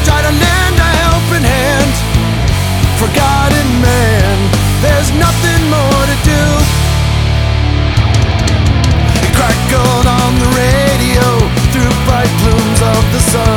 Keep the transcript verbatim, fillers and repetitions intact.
try to lend a helping hand. Forgotten man, there's nothing more to do. It crackled on the radio through bright plumes of the sun.